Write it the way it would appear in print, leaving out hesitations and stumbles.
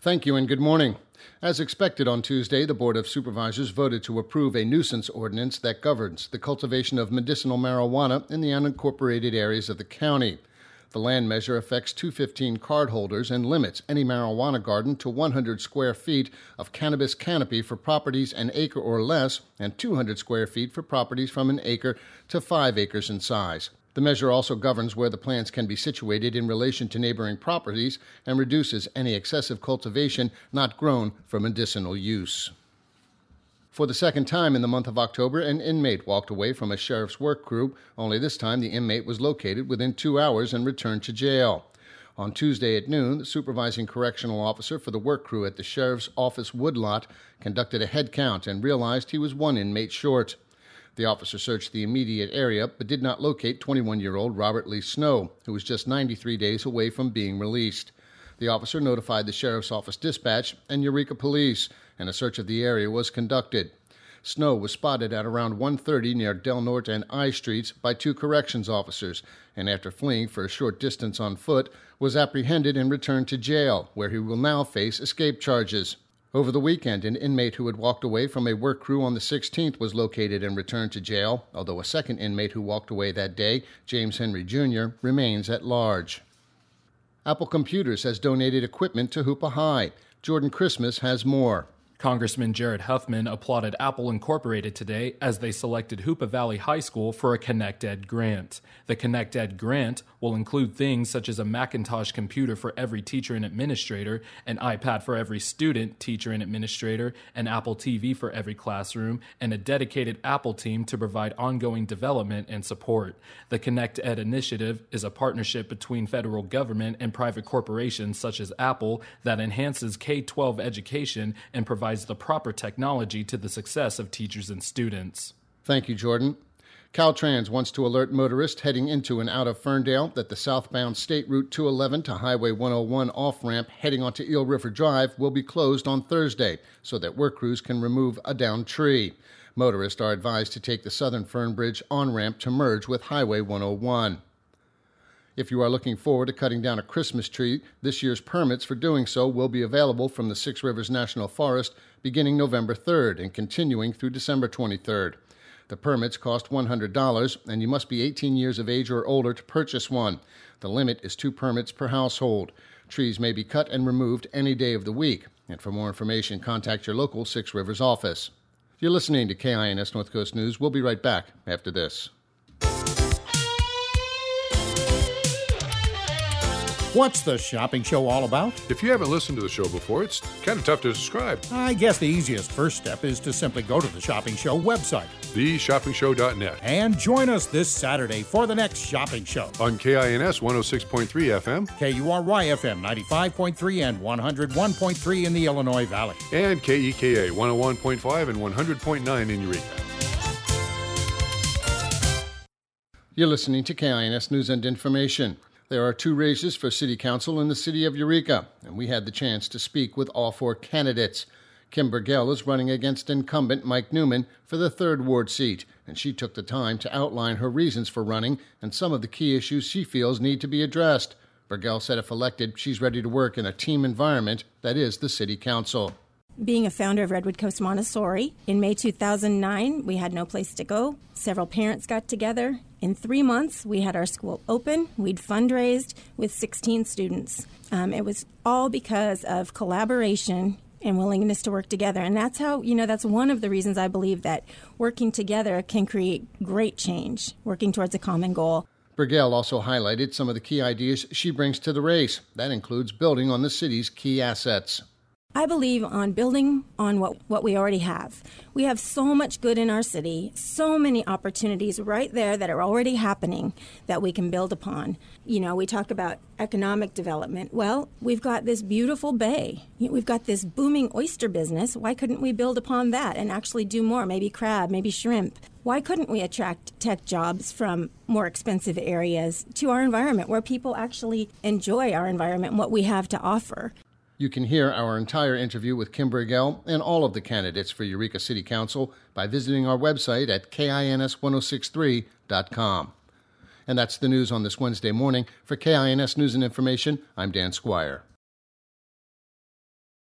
Thank you and good morning. As expected on Tuesday, the Board of Supervisors voted to approve a nuisance ordinance that governs the cultivation of medicinal marijuana in the unincorporated areas of the county. The land measure affects 215 cardholders and limits any marijuana garden to 100 square feet of cannabis canopy for properties an acre or less and 200 square feet for properties from an acre to 5 acres in size. The measure also governs where the plants can be situated in relation to neighboring properties and reduces any excessive cultivation not grown for medicinal use. For the second time in the month of October, an inmate walked away from a sheriff's work crew, only this time the inmate was located within 2 hours and returned to jail. On Tuesday at noon, the supervising correctional officer for the work crew at the sheriff's office woodlot conducted a head count and realized he was one inmate short. The officer searched the immediate area but did not locate 21-year-old Robert Lee Snow, who was just 93 days away from being released. The officer notified the Sheriff's Office Dispatch and Eureka Police, and a search of the area was conducted. Snow was spotted at around 1:30 near Del Norte and I Streets by 2 corrections officers, and after fleeing for a short distance on foot, was apprehended and returned to jail, where he will now face escape charges. Over the weekend, an inmate who had walked away from a work crew on the 16th was located and returned to jail, although a second inmate who walked away that day, James Henry Jr., remains at large. Apple Computers has donated equipment to Hoopa High. Jordan Christmas has more. Congressman Jared Huffman applauded Apple Incorporated today as they selected Hoopa Valley High School for a ConnectEd grant. The ConnectEd grant will include things such as a Macintosh computer for every teacher and administrator, an iPad for every student, teacher, and administrator, an Apple TV for every classroom, and a dedicated Apple team to provide ongoing development and support. The ConnectEd initiative is a partnership between federal government and private corporations such as Apple that enhances K-12 education and provides the proper technology to the success of teachers and students. Thank you, Jordan. Caltrans wants to alert motorists heading into and out of Ferndale that the southbound State Route 211 to Highway 101 off-ramp heading onto Eel River Drive will be closed on Thursday so that work crews can remove a downed tree. Motorists are advised to take the Southern Fern Bridge on-ramp to merge with Highway 101. If you are looking forward to cutting down a Christmas tree, this year's permits for doing so will be available from the Six Rivers National Forest beginning November 3rd and continuing through December 23rd. The permits cost $100, and you must be 18 years of age or older to purchase one. The limit is 2 permits per household. Trees may be cut and removed any day of the week. And for more information, contact your local Six Rivers office. You're listening to KINS North Coast News. We'll be right back after this. What's the shopping show all about? If you haven't listened to the show before, it's kind of tough to describe. I guess the easiest first step is to simply go to the Shopping Show website, theshoppingshow.net, and join us this Saturday for the next shopping show. On KINS 106.3 FM, KURY FM 95.3 and 101.3 in the Illinois Valley, and KEKA 101.5 and 100.9 in Eureka. You're listening to KINS News and Information. There are 2 races for City Council in the city of Eureka, and we had the chance to speak with all 4 candidates. Kim Burgell is running against incumbent Mike Newman for the 3rd Ward seat, and she took the time to outline her reasons for running and some of the key issues she feels need to be addressed. Burgell said if elected, she's ready to work in a team environment that is the City Council. Being a founder of Redwood Coast Montessori, in May 2009, we had no place to go. Several parents got together. In 3 months, we had our school open. We'd fundraised with 16 students. It was all because of collaboration and willingness to work together. And that's how, that's one of the reasons I believe that working together can create great change, working towards a common goal. Burgell also highlighted some of the key ideas she brings to the race. That includes building on the city's key assets. I believe on building on what we already have. We have so much good in our city, so many opportunities right there that are already happening that we can build upon. We talk about economic development. Well, we've got this beautiful bay. We've got this booming oyster business. Why couldn't we build upon that and actually do more? Maybe crab, maybe shrimp. Why couldn't we attract tech jobs from more expensive areas to our environment where people actually enjoy our environment and what we have to offer? You can hear our entire interview with Kim Burgell and all of the candidates for Eureka City Council by visiting our website at KINS1063.com. And that's the news on this Wednesday morning. For KINS News and Information, I'm Dan Squire.